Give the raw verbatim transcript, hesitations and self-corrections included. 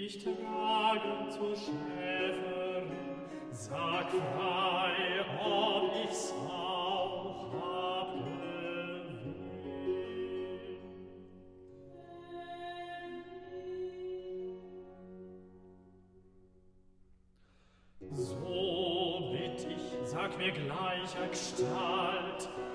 dich trage zur Schäferin, sag frei, ob ich's auch hab gewählt. So bitt ich, sag mir gleicher Gestalt,